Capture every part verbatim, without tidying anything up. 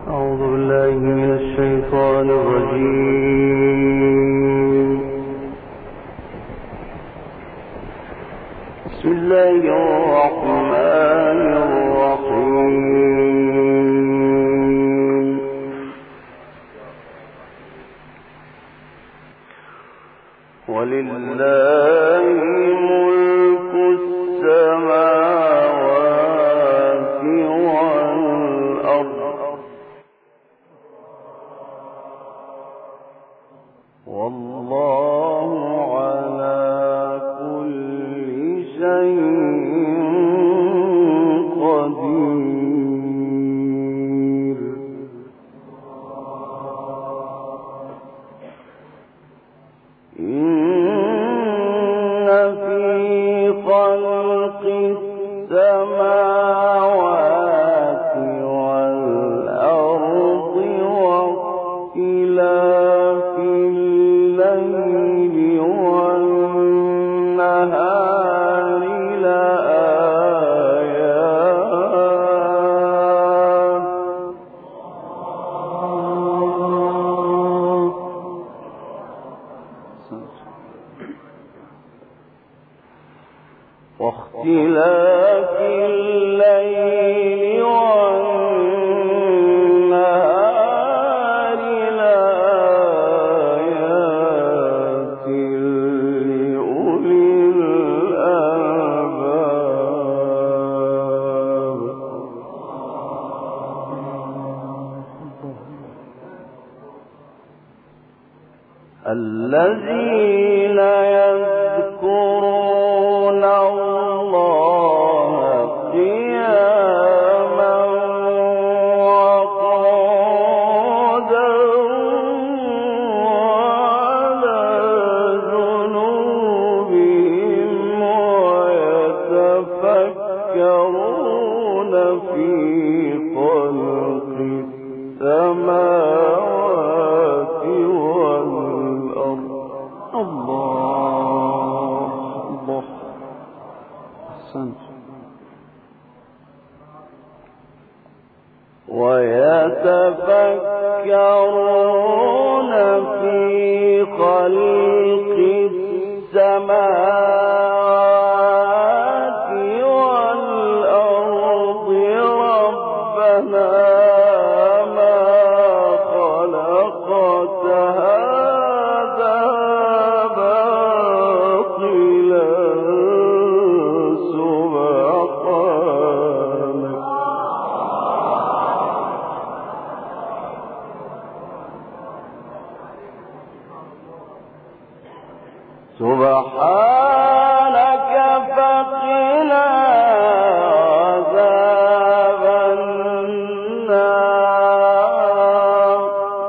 أعوذ بالله من الشيطان الرجيم. بسم الله الرحمن الرحيم. ولله ملك السماوات والأرض والله على كل شيء قدير. إن في خلق السماوات والأرض واختلاف الليل والنهار لآيات واختلاف الليل والنهار لآيات لأولي الألباب. الذين يذكرون الله قياما وقعودا وعلى جنوبهم ويتفكرون في خلق السماوات والأرض. الله الله أحسنت. ويتفكرون في خلق السماوات والأرض ربنا ما خلقت هذا باطلا سبحانك سبحانك فقنا عذاب النار.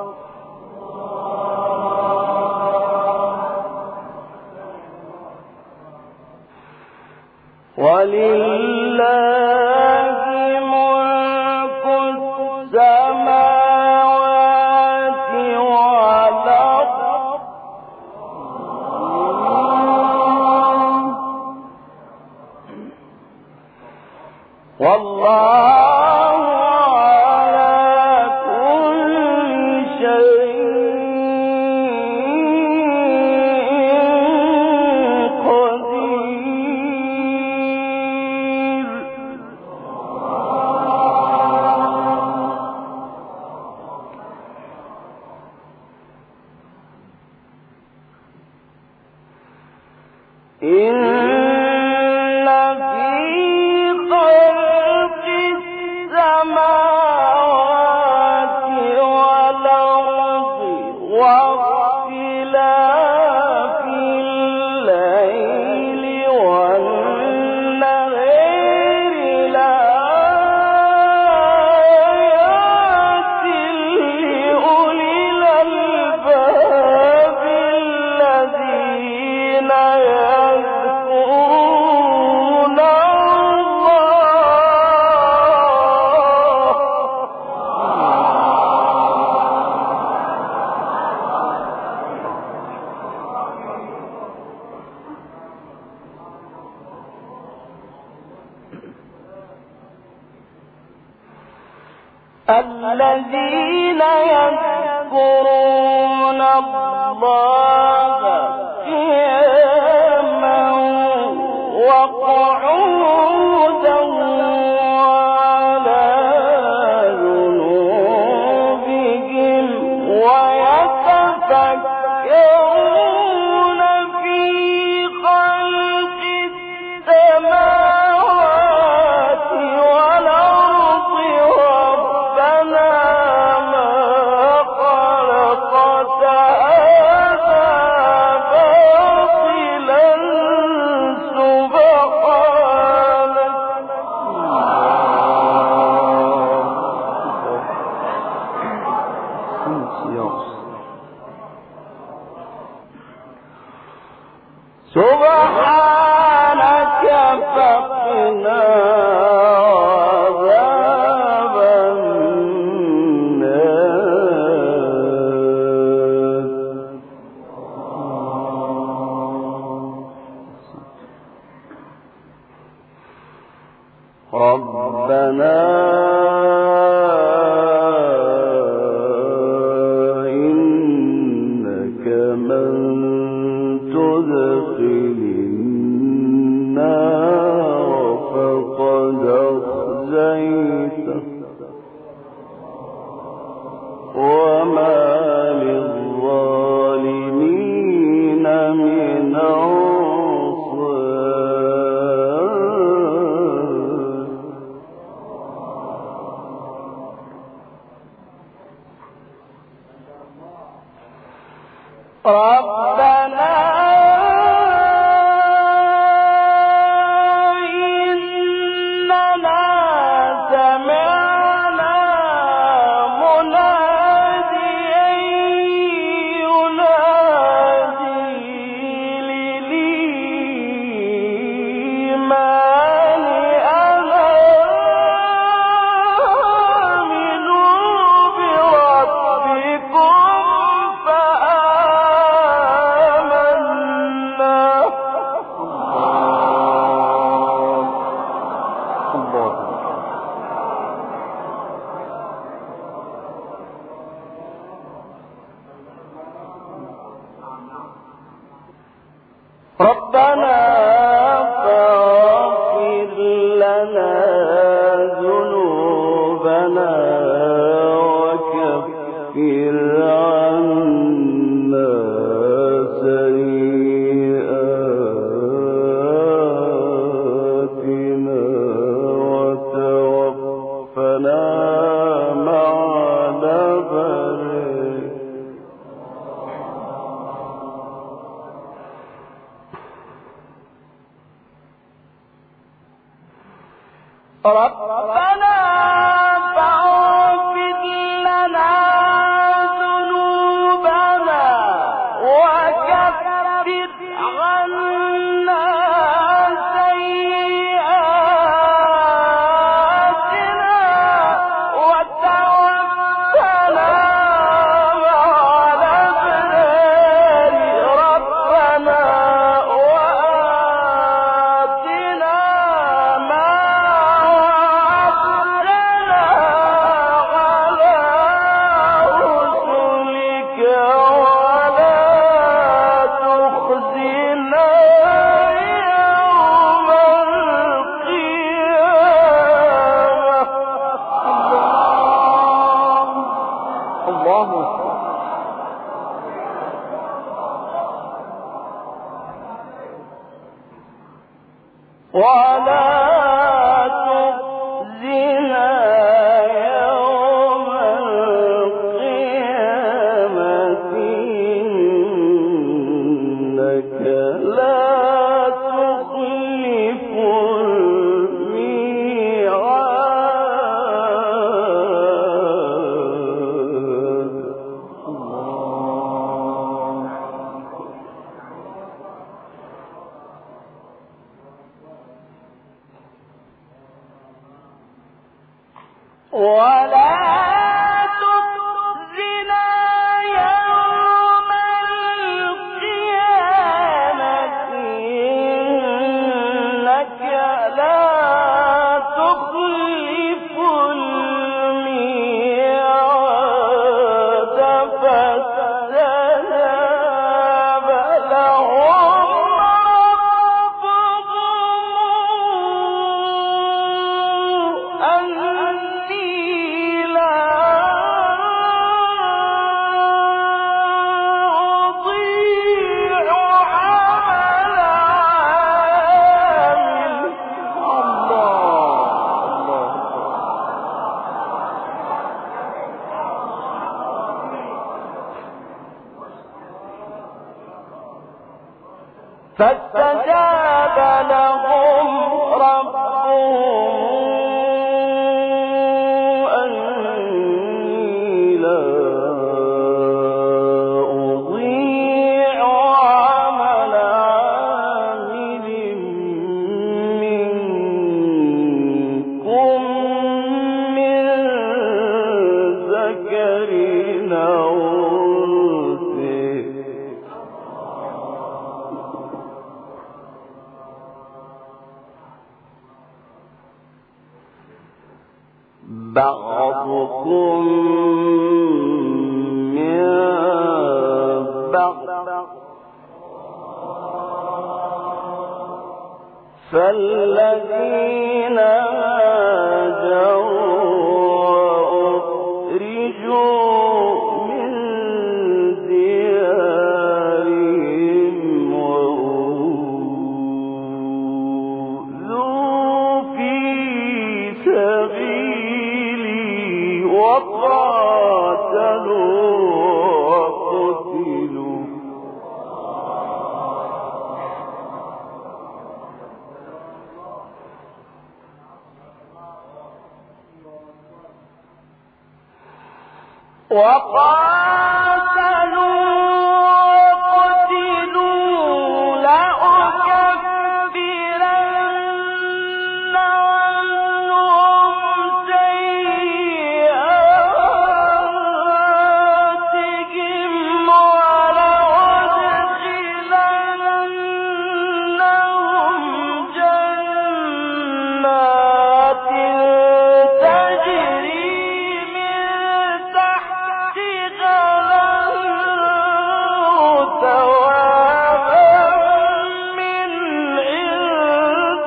ولله ملك السماوات والأرض والله على كل شيء قدير. إن في خلق السماوات والأرض واختلاف الليل والنهار لآيات لأولي الألباب الذين يذكرون الذين يذكرون الله قياما وقعودا وعلى جنوبهم ويتفكرون في خلق السماوات والأرض ربنا ما خلقت هذا باطلا سبحانك فقنا عذاب النار ربنا إنك من تدخل النار فقد أخزيته وما للظالمين من ربنا إننا سمعنا مناديا ينادي للإيمان أن آمنوا بربكم ربنا فاغفر لنا ذنوبنا وكفر عنا سيئاتنا وتوفنا مع الأبرار ربنا فاغفر لنا ذنوبنا وكفر عنا سيئاتنا وتوفنا مع الأبرار ربنا وآتنا ما ولا تخزنا يوم القيامة إنك لا تخلف الميعاد فاستجاب لهم ربهم أني لا أضيع عمل عامل منكم من ذكر أو بعضكم من بعض فالذين هاجروا وأخرجوا من ديارهم وأوذوا في سبيلي وقاتلوا وقتلوا وقاتلوا وقتلوا لأكفرن عنهم سيئاتهم ولأدخلنهم جنات تجري من تحتها الأنهار ثوابا من عند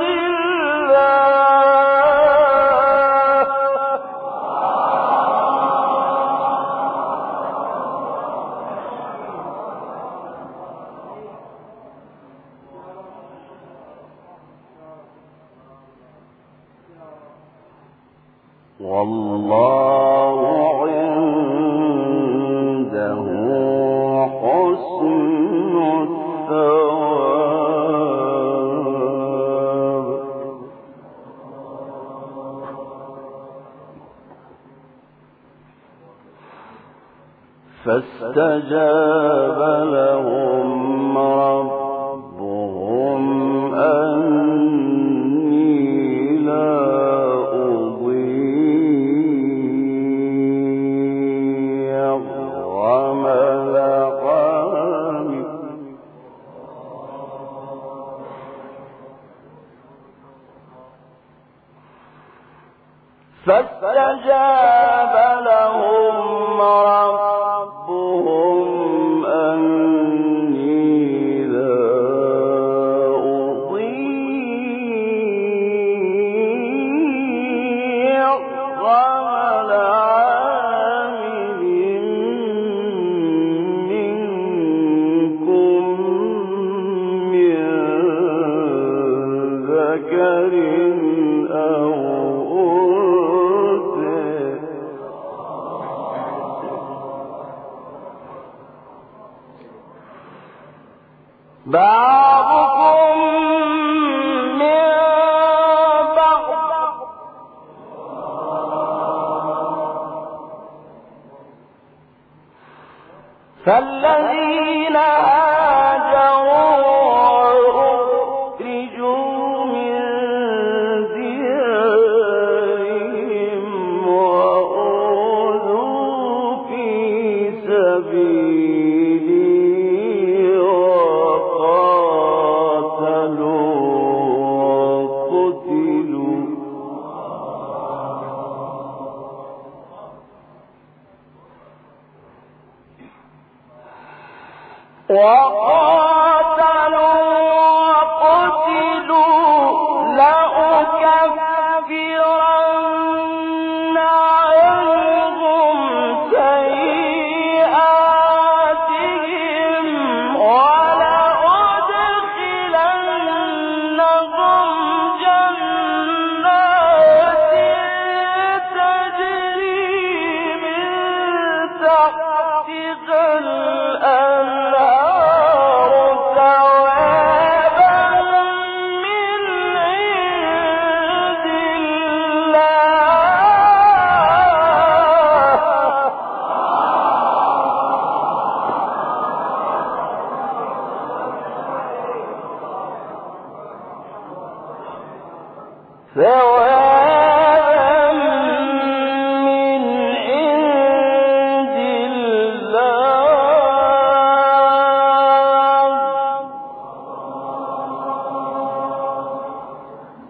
والله عنده حسن الثواب فاستجاب لهم ربهم أني لا أضيع عمل عامل فاستجاب لهم ربهم أني لا أضيع عمل عامل منكم من ذكر أو بعضكم من بعض فالذين هاجروا وأخرجوا من ديارهم وأوذوا في سبيلي وقاتلوا وقتلوا لأكفرن عنهم سيئاتهم ولأدخلنهم جنات تجري من تحتها الأنهار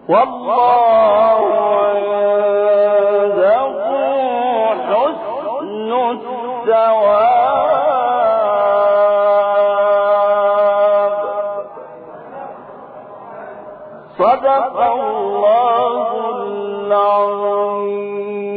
والله عنده حسن الثواب. صدق الله العظيم.